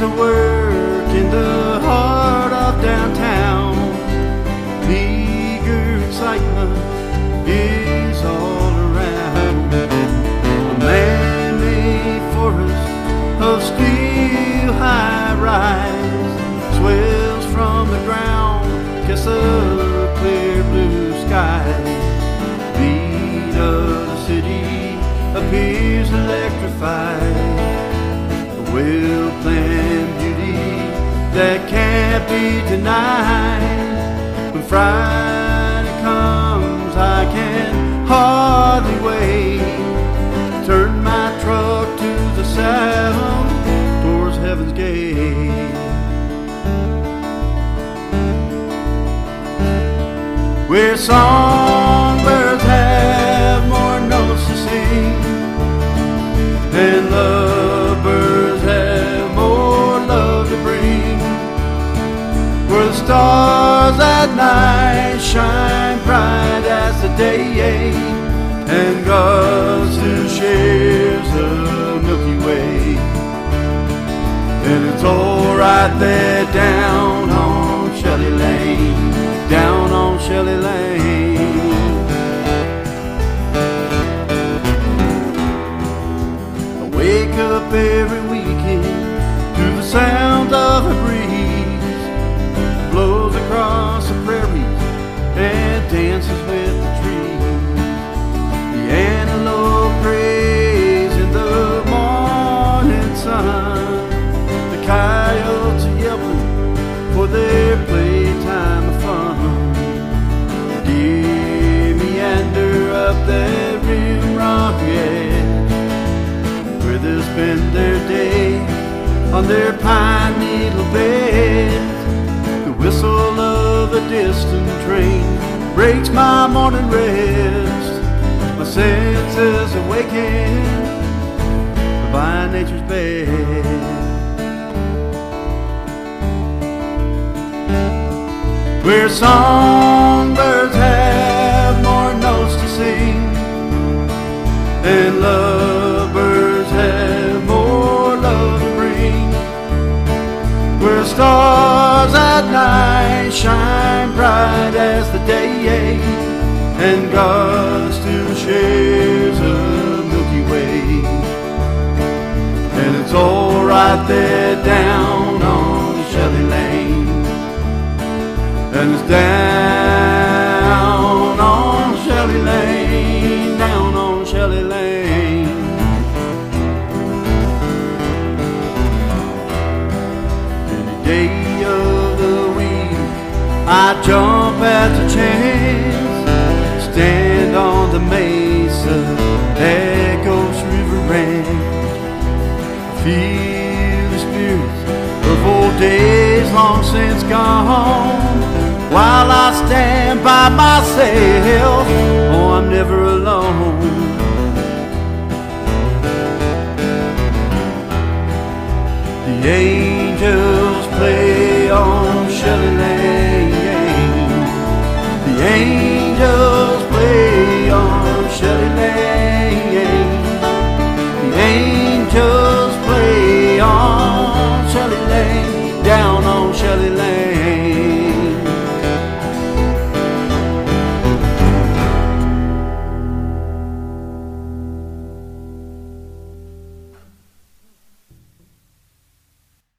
to work in the heart of downtown. Eager excitement is all around. A man-made forest of steel high-rise swells from the ground, kiss the clear blue sky. Beat of the city appears electrified. A well-planned beauty that can't be denied. When Friday comes, I can hardly wait. Turn my truck to the south towards Heaven's Gate. Where songbirds have more notes to sing, and lovebirds have more love to bring. Where the stars at night shine bright as the day, and God still shares the Milky Way. And it's all right there down on Shelley Lane, down on Shelley Lane. I wake up every weekend to the sounds of a breeze, blows across the prairies and dances with the trees. The antelope graze in the morning sun, the coyotes are yelping for their playtime of fun. The deer meander up that rimrock edge, where they'll spend their day on their pine needle beds. The whistle of a distant train breaks my morning rest. My senses awaken by nature's bed. Where songbirds have more notes to sing, and lovebirds have more love to bring. Where stars at night shine bright as the day, and God still shares a Milky Way. And it's all right there down on Shelley Lane, and it's down on Shelley Lane, down on Shelley Lane. Any day of the week I jump at the chance, stand on the mesa at Ghost River Ranch. I feel the spirits of old days long since gone, while I stand by myself. Oh, I'm never alone. The angels play on Shelley Lane, the angels